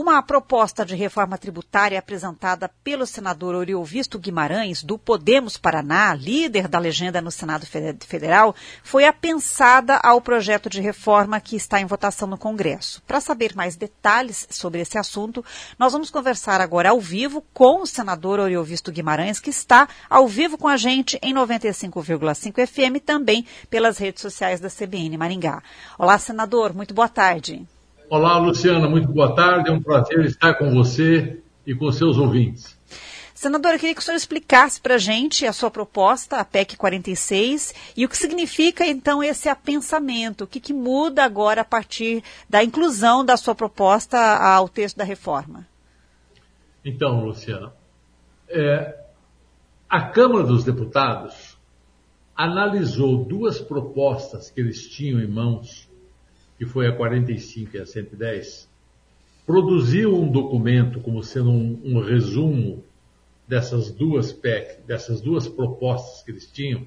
uma proposta de reforma tributária apresentada pelo senador Oriovisto Guimarães, do Podemos Paraná, líder da legenda no Senado Federal, foi apensada ao projeto de reforma que está em votação no Congresso. Para saber mais detalhes sobre esse assunto, nós vamos conversar agora ao vivo com o senador Oriovisto Guimarães, que está ao vivo com a gente em 95,5 FM, também pelas redes sociais da CBN Maringá. Olá, senador, muito boa tarde. Olá, Luciana, muito boa tarde. É um prazer estar com você e com seus ouvintes. Senador, eu queria que o senhor explicasse para a gente a sua proposta, a PEC 46, e o que significa, então, esse apensamento. O que muda agora a partir da inclusão da sua proposta ao texto da reforma? Então, Luciana, a Câmara dos Deputados analisou duas propostas que eles tinham em mãos, que foi a 45 e a 110, produziu um documento como sendo um resumo dessas duas PEC, dessas duas propostas que eles tinham,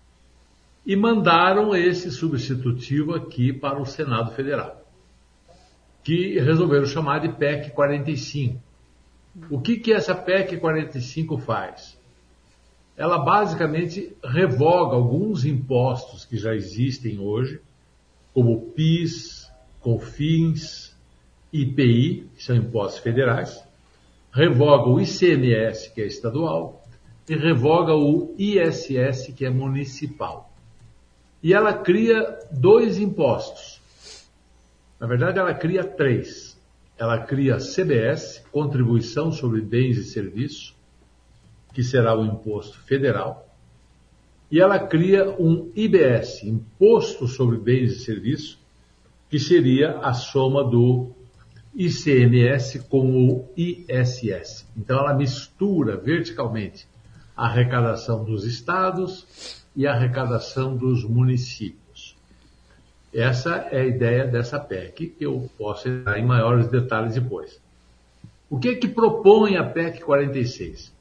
e mandaram esse substitutivo aqui para o Senado Federal, que resolveram chamar de PEC 45. O que essa PEC 45 faz? Ela basicamente revoga alguns impostos que já existem hoje, como PIS, COFINS, IPI, que são impostos federais, revoga o ICMS, que é estadual, e revoga o ISS, que é municipal. E ela cria dois impostos. Na verdade, ela cria três. Ela cria CBS, Contribuição sobre Bens e Serviços, que será o imposto federal. E ela cria um IBS, Imposto sobre Bens e Serviços, que seria a soma do ICMS com o ISS. Então ela mistura verticalmente a arrecadação dos estados e a arrecadação dos municípios. Essa é a ideia dessa PEC, que eu posso entrar em maiores detalhes depois. O que propõe a PEC 46?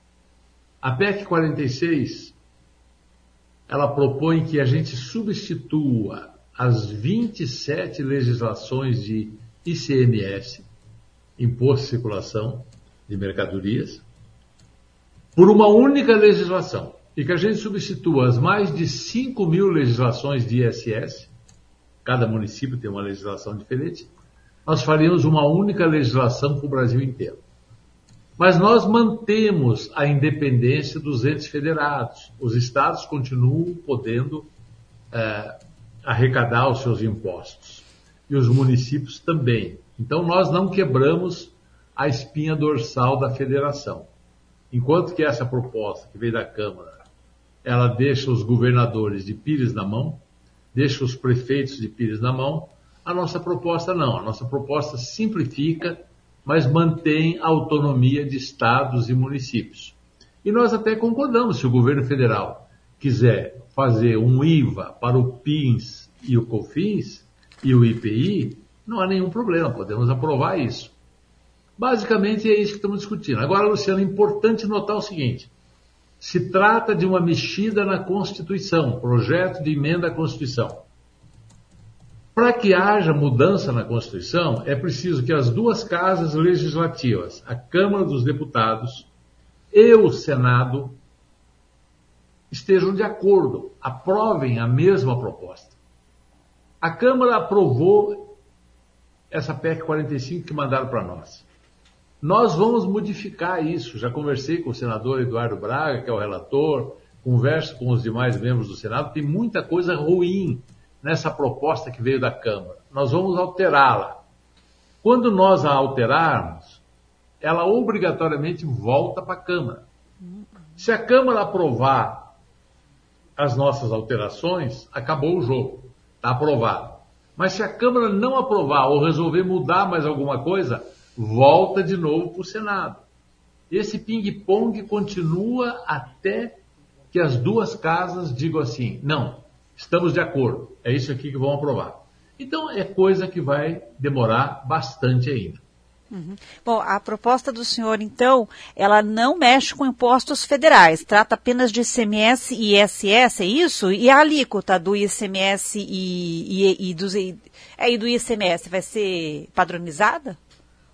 A PEC 46... ela propõe que a gente substitua as 27 legislações de ICMS, Imposto de Circulação de Mercadorias, por uma única legislação. E que a gente substitua as mais de 5.000 legislações de ISS, cada município tem uma legislação diferente, nós faríamos uma única legislação para o Brasil inteiro. Mas nós mantemos a independência dos entes federados. Os estados continuam podendo arrecadar os seus impostos. E os municípios também. Então nós não quebramos a espinha dorsal da federação. Enquanto que essa proposta que veio da Câmara, ela deixa os governadores de pires na mão, deixa os prefeitos de pires na mão, a nossa proposta não. A nossa proposta simplifica, mas mantém a autonomia de estados e municípios. E nós até concordamos, se o governo federal quiser fazer um IVA para o PIS e o COFINS e o IPI, não há nenhum problema, podemos aprovar isso. Basicamente é isso que estamos discutindo. Agora, Luciano, é importante notar o seguinte, se trata de uma mexida na Constituição, projeto de emenda à Constituição. Para que haja mudança na Constituição, é preciso que as duas casas legislativas, a Câmara dos Deputados e o Senado, estejam de acordo, aprovem a mesma proposta. A Câmara aprovou essa PEC 45 que mandaram para nós. Nós vamos modificar isso. Já conversei com o senador Eduardo Braga, que é o relator, converso com os demais membros do Senado, tem muita coisa ruim nessa proposta que veio da Câmara. Nós vamos alterá-la. Quando nós a alterarmos, ela obrigatoriamente volta para a Câmara. Se a Câmara aprovar as nossas alterações, acabou o jogo. Está aprovado. Mas se a Câmara não aprovar ou resolver mudar mais alguma coisa, volta de novo para o Senado. Esse ping-pong continua até que as duas casas digam assim, não, estamos de acordo, é isso aqui que vão aprovar. Então é coisa que vai demorar bastante ainda. Uhum. Bom, a proposta do senhor, então, ela não mexe com impostos federais, trata apenas de ICMS e ISS, é isso? E a alíquota do ICMS e do ICMS vai ser padronizada?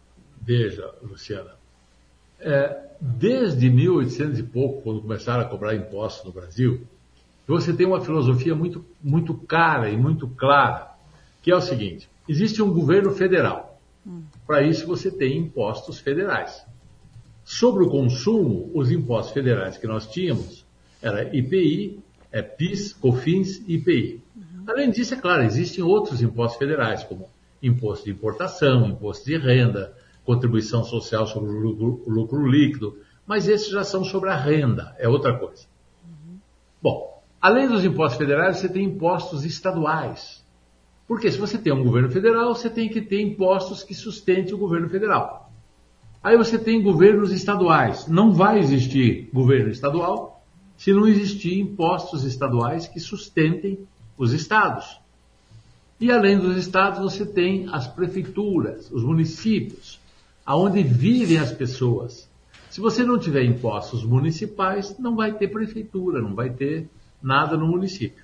Veja, Luciana, desde 1800 e pouco, quando começaram a cobrar impostos no Brasil, você tem uma filosofia muito, muito cara e muito clara, que é o seguinte: existe um governo federal. Para isso você tem impostos federais. Sobre o consumo, os impostos federais que nós tínhamos era IPI, PIS, COFINS e IPI. Além disso, é claro, existem outros impostos federais, como imposto de importação, imposto de renda, contribuição social sobre o lucro líquido, mas esses já são sobre a renda, é outra coisa. Bom, além dos impostos federais, você tem impostos estaduais. Porque se você tem um governo federal, você tem que ter impostos que sustentem o governo federal. Aí você tem governos estaduais. Não vai existir governo estadual se não existir impostos estaduais que sustentem os estados. E além dos estados, você tem as prefeituras, os municípios, aonde vivem as pessoas. Se você não tiver impostos municipais, não vai ter prefeitura, não vai ter nada no município.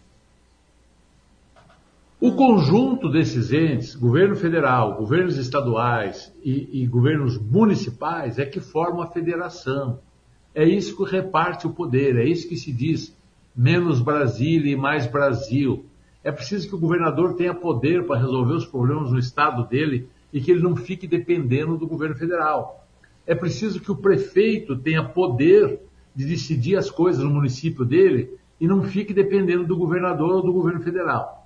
O conjunto desses entes, governo federal, governos estaduais e governos municipais, é que formam a federação. É isso que reparte o poder, é isso que se diz menos Brasília e mais Brasil. É preciso que o governador tenha poder para resolver os problemas no estado dele e que ele não fique dependendo do governo federal. É preciso que o prefeito tenha poder de decidir as coisas no município dele e não fique dependendo do governador ou do governo federal.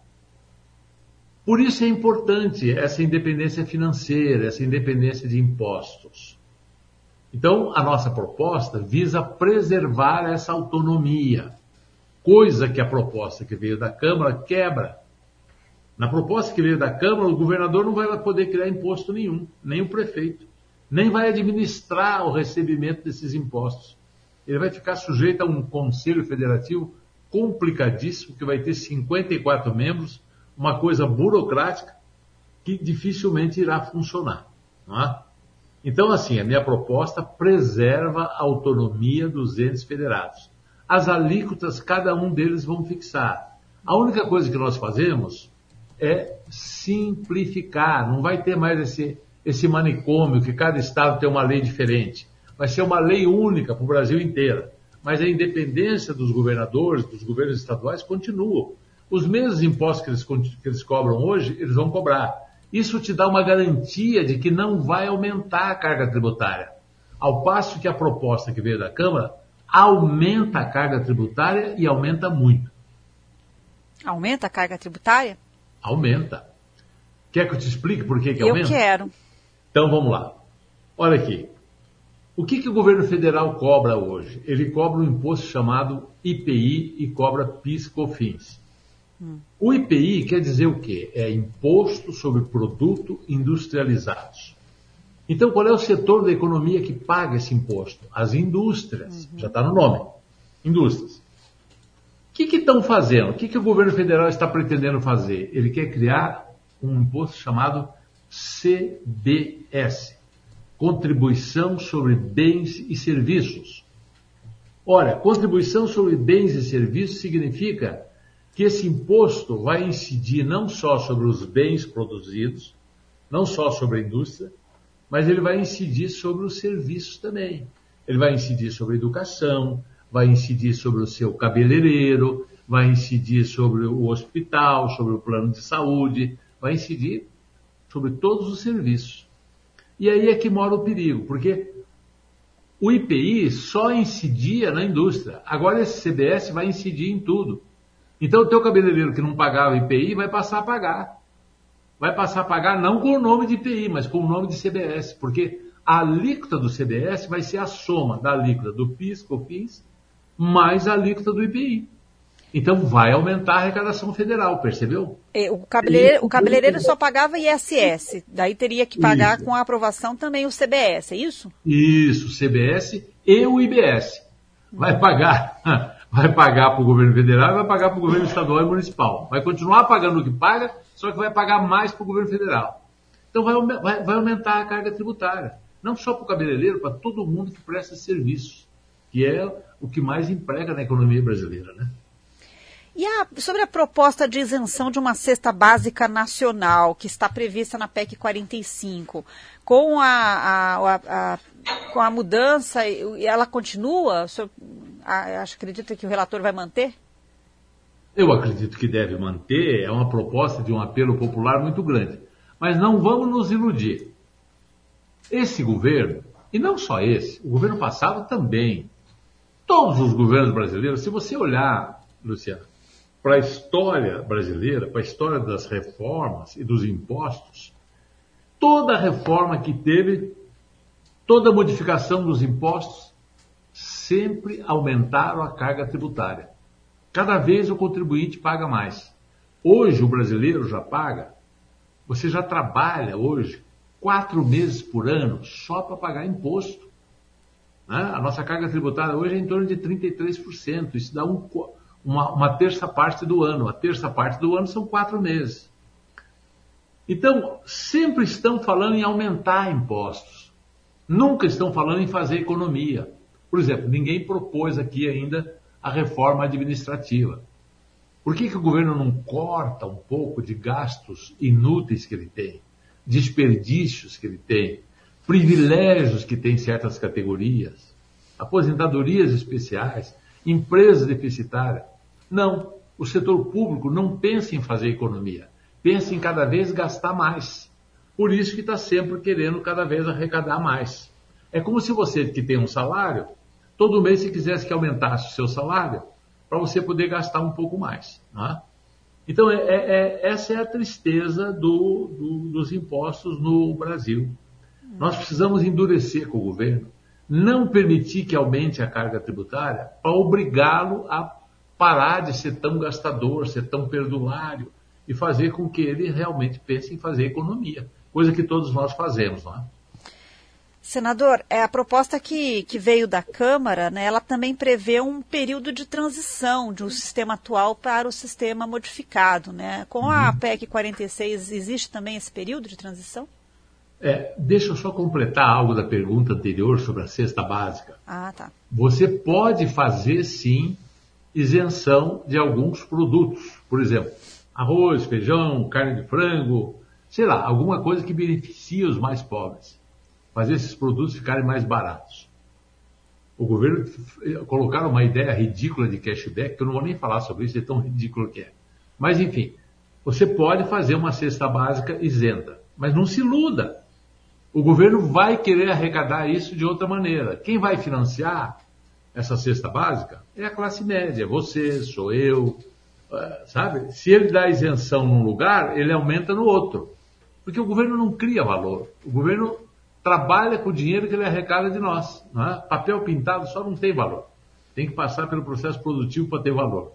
Por isso é importante essa independência financeira, essa independência de impostos. Então, a nossa proposta visa preservar essa autonomia, coisa que a proposta que veio da Câmara quebra. Na proposta que veio da Câmara, o governador não vai poder criar imposto nenhum, nem o prefeito, nem vai administrar o recebimento desses impostos. Ele vai ficar sujeito a um conselho federativo complicadíssimo, que vai ter 54 membros, uma coisa burocrática que dificilmente irá funcionar. Não é? Então, assim, a minha proposta preserva a autonomia dos entes federados. As alíquotas, cada um deles vão fixar. A única coisa que nós fazemos é simplificar. Não vai ter mais esse manicômio que cada estado tem uma lei diferente. Vai ser uma lei única para o Brasil inteiro. Mas a independência dos governadores, dos governos estaduais, continua. Os mesmos impostos que eles cobram hoje, eles vão cobrar. Isso te dá uma garantia de que não vai aumentar a carga tributária. Ao passo que a proposta que veio da Câmara aumenta a carga tributária e aumenta muito. Aumenta a carga tributária? Aumenta. Quer que eu te explique por que aumenta? Eu quero. Então vamos lá. Olha aqui. O que o governo federal cobra hoje? Ele cobra um imposto chamado IPI e cobra PIS/COFINS. O IPI quer dizer o quê? É Imposto sobre Produto Industrializados. Então, qual é o setor da economia que paga esse imposto? As indústrias. Já está no nome. Indústrias. O que estão fazendo? O que o governo federal está pretendendo fazer? Ele quer criar um imposto chamado CBS. Contribuição sobre Bens e Serviços. Ora, contribuição sobre bens e serviços significa que esse imposto vai incidir não só sobre os bens produzidos, não só sobre a indústria, mas ele vai incidir sobre os serviços também. Ele vai incidir sobre a educação, vai incidir sobre o seu cabeleireiro, vai incidir sobre o hospital, sobre o plano de saúde, vai incidir sobre todos os serviços. E aí é que mora o perigo, porque o IPI só incidia na indústria. Agora esse CBS vai incidir em tudo. Então o teu cabeleireiro que não pagava IPI vai passar a pagar. Vai passar a pagar não com o nome de IPI, mas com o nome de CBS, porque a alíquota do CBS vai ser a soma da alíquota do PIS, COFINS, mais a alíquota do IPI. Então vai aumentar a arrecadação federal, percebeu? O cabeleireiro só pagava ISS, daí teria que pagar com a aprovação também o CBS, é isso? Isso, o CBS e o IBS. Vai pagar para o governo federal e vai pagar para o governo estadual e municipal. Vai continuar pagando o que paga, só que vai pagar mais para o governo federal. Então vai aumentar a carga tributária. Não só para o cabeleireiro, para todo mundo que presta serviço, que é o que mais emprega na economia brasileira, né? E sobre a proposta de isenção de uma cesta básica nacional, que está prevista na PEC 45, com a mudança, ela continua? O senhor acredita que o relator vai manter? Eu acredito que deve manter, é uma proposta de um apelo popular muito grande. Mas não vamos nos iludir. Esse governo, e não só esse, o governo passado também, todos os governos brasileiros, se você olhar, Luciano, para a história brasileira, para a história das reformas e dos impostos, toda reforma que teve, toda modificação dos impostos, sempre aumentaram a carga tributária. Cada vez o contribuinte paga mais. Hoje o brasileiro já paga, você já trabalha hoje 4 meses por ano só para pagar imposto. Né? A nossa carga tributária hoje é em torno de 33%. Isso dá uma terça parte do ano. A terça parte do ano são 4 meses. Então, sempre estão falando em aumentar impostos. Nunca estão falando em fazer economia. Por exemplo, ninguém propôs aqui ainda a reforma administrativa. Por que o governo não corta um pouco de gastos inúteis que ele tem, desperdícios que ele tem, privilégios que tem certas categorias, aposentadorias especiais, empresas deficitárias? Não, o setor público não pensa em fazer economia, pensa em cada vez gastar mais. Por isso que está sempre querendo cada vez arrecadar mais. É como se você que tem um salário, todo mês se quisesse que aumentasse o seu salário, para você poder gastar um pouco mais. Não é? Então, essa é a tristeza dos impostos no Brasil. Nós precisamos endurecer com o governo, não permitir que aumente a carga tributária para obrigá-lo a parar de ser tão gastador, ser tão perdulário e fazer com que ele realmente pense em fazer economia, coisa que todos nós fazemos. Não é? Senador, a proposta que veio da Câmara, né, ela também prevê um período de transição do sistema atual para o sistema modificado. Né? Com a PEC 46, existe também esse período de transição? Deixa eu só completar algo da pergunta anterior sobre a cesta básica. Ah, tá. Você pode fazer, sim, isenção de alguns produtos. Por exemplo, arroz, feijão, carne de frango, sei lá, alguma coisa que beneficie os mais pobres. Fazer esses produtos ficarem mais baratos. O governo colocaram uma ideia ridícula de cashback, que eu não vou nem falar sobre isso, é tão ridículo que é. Mas, enfim, você pode fazer uma cesta básica isenta, mas não se iluda. O governo vai querer arrecadar isso de outra maneira. Quem vai financiar essa cesta básica é a classe média, você, sou eu, sabe? Se ele dá isenção num lugar, ele aumenta no outro. Porque o governo não cria valor. O governo trabalha com o dinheiro que ele arrecada de nós. Não é? Papel pintado só não tem valor. Tem que passar pelo processo produtivo para ter valor.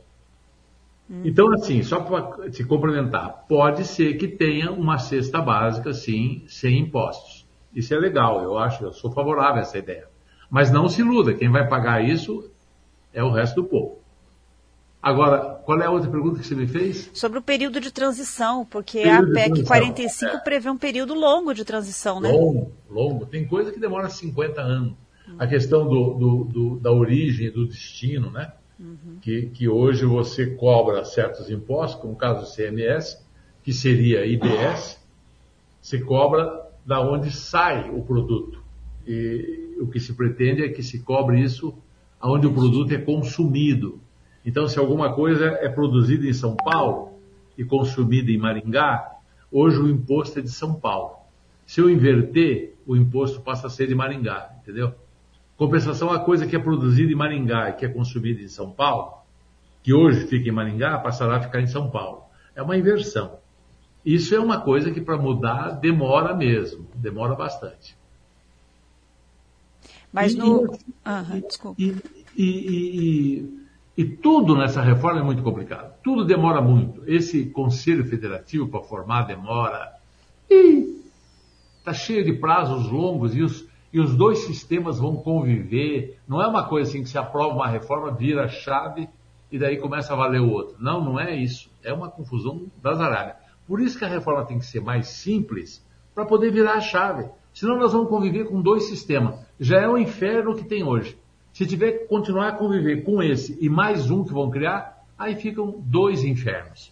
Então, assim, só para te complementar, pode ser que tenha uma cesta básica, sim, sem impostos. Isso é legal, eu sou favorável a essa ideia. Mas não se iluda, quem vai pagar isso é o resto do povo. Agora, qual é a outra pergunta que você me fez? Sobre o período de transição, porque a PEC 45 prevê um período longo de transição, né? Longo. Tem coisa que demora 50 anos. A questão da origem e do destino, né? Que hoje você cobra certos impostos, como o caso do CMS, que seria IBS, se cobra da onde sai o produto. E o que se pretende é que se cobre isso aonde o produto é consumido. Então, se alguma coisa é produzida em São Paulo e consumida em Maringá, hoje o imposto é de São Paulo. Se eu inverter, o imposto passa a ser de Maringá, entendeu? Compensação, a coisa que é produzida em Maringá e que é consumida em São Paulo, que hoje fica em Maringá, passará a ficar em São Paulo. É uma inversão. Isso é uma coisa que para mudar demora mesmo, demora bastante. Mas desculpa. E tudo nessa reforma é muito complicado. Tudo demora muito. Esse Conselho Federativo para formar demora. Está cheio de prazos longos e os dois sistemas vão conviver. Não é uma coisa assim que se aprova uma reforma, vira a chave e daí começa a valer o outro. Não é isso. É uma confusão das araras. Por isso que a reforma tem que ser mais simples para poder virar a chave. Senão nós vamos conviver com dois sistemas. Já é o inferno que tem hoje. Se tiver que continuar a conviver com esse e mais um que vão criar, Aí ficam 2 infernos.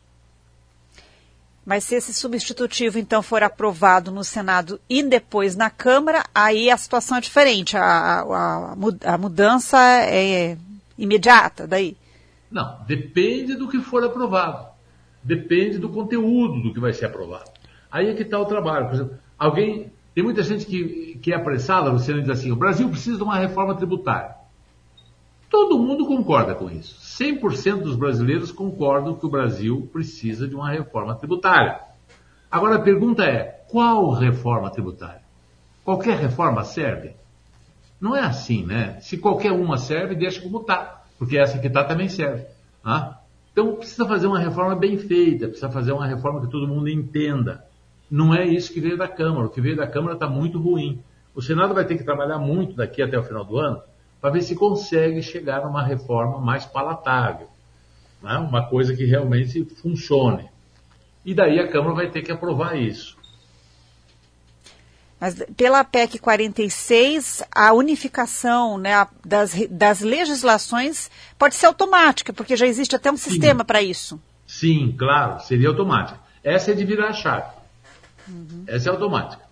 Mas se esse substitutivo, então, for aprovado no Senado e depois na Câmara, aí a situação é diferente, a mudança é imediata daí? Não, depende do que for aprovado. Depende do conteúdo do que vai ser aprovado. Aí é que está o trabalho. Por exemplo, tem muita gente que é apressada, Luciano, diz assim, o Brasil precisa de uma reforma tributária. Todo mundo concorda com isso. 100% dos brasileiros concordam que o Brasil precisa de uma reforma tributária. Agora a pergunta é, qual reforma tributária? Qualquer reforma serve? Não é assim, né? Se qualquer uma serve, deixa como está, porque essa que está também serve. Então precisa fazer uma reforma bem feita, precisa fazer uma reforma que todo mundo entenda. Não é isso que veio da Câmara. O que veio da Câmara está muito ruim. O Senado vai ter que trabalhar muito daqui até o final do ano para ver se consegue chegar numa reforma mais palatável, né? Uma coisa que realmente funcione. E daí a Câmara vai ter que aprovar isso. Mas pela PEC 46, a unificação, né, das legislações pode ser automática, porque já existe até um sistema para isso. Sim, claro, seria automática. Essa é de virar a chave. Essa é automática.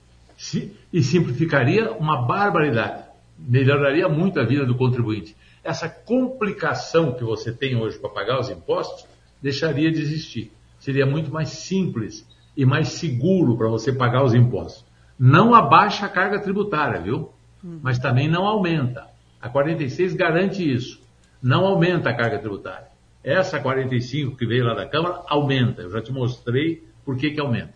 E simplificaria uma barbaridade. Melhoraria muito a vida do contribuinte. Essa complicação que você tem hoje para pagar os impostos deixaria de existir. Seria muito mais simples e mais seguro para você pagar os impostos. Não abaixa a carga tributária, viu? Mas também não aumenta. A 46 garante isso. Não aumenta a carga tributária. Essa 45 que veio lá da Câmara aumenta. Eu já te mostrei por que aumenta.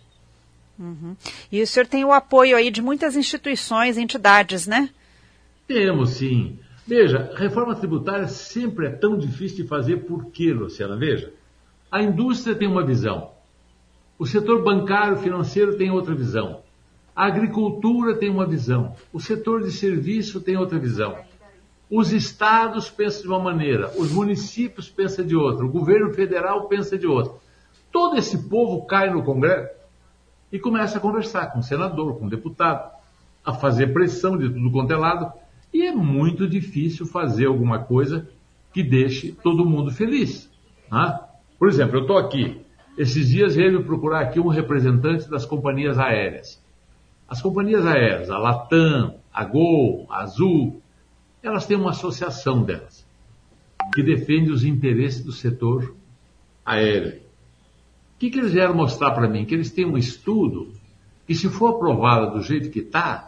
E o senhor tem o apoio aí de muitas instituições, entidades, né? Temos, sim. Veja, reforma tributária sempre é tão difícil de fazer. Por quê, Luciana? Veja, a indústria tem uma visão. O setor bancário, financeiro tem outra visão. A agricultura tem uma visão. O setor de serviço tem outra visão. Os estados pensam de uma maneira, os municípios pensam de outra, o governo federal pensa de outra. Todo esse povo cai no Congresso e começa a conversar com o senador, com o deputado, a fazer pressão de tudo quanto é lado. E é muito difícil fazer alguma coisa que deixe todo mundo feliz. Por exemplo, eu estou aqui. Esses dias veio procurar aqui um representante das companhias aéreas. As companhias aéreas, a Latam, a Gol, a Azul, elas têm uma associação delas, que defende os interesses do setor aéreo. O que eles vieram mostrar para mim? Que eles têm um estudo que, se for aprovado do jeito que está,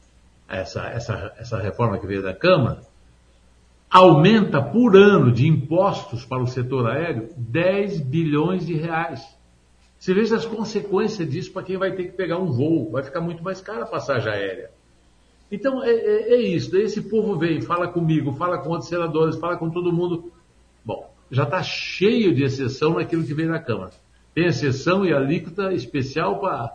essa reforma que veio da Câmara, aumenta por ano de impostos para o setor aéreo 10 bilhões de reais. Você veja as consequências disso para quem vai ter que pegar um voo. Vai ficar muito mais cara a passagem aérea. Então, é isso. Daí esse povo vem, fala comigo, fala com outros senadores, fala com todo mundo. Bom, já está cheio de exceção naquilo que veio da Câmara. Tem exceção e alíquota especial para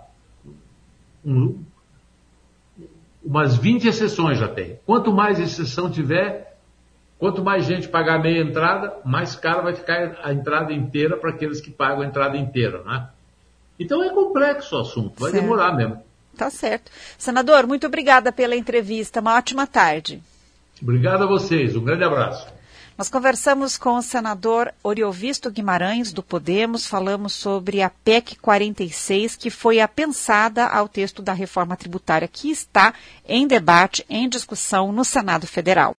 umas 20 exceções já tem. Quanto mais exceção tiver, quanto mais gente pagar meia entrada, mais cara vai ficar a entrada inteira para aqueles que pagam a entrada inteira, né? Então é complexo o assunto, vai demorar mesmo. Tá certo. Senador, muito obrigada pela entrevista, uma ótima tarde. Obrigado a vocês, um grande abraço. Nós conversamos com o senador Oriovisto Guimarães, do Podemos, falamos sobre a PEC 46, que foi apensada ao texto da reforma tributária que está em debate, em discussão no Senado Federal.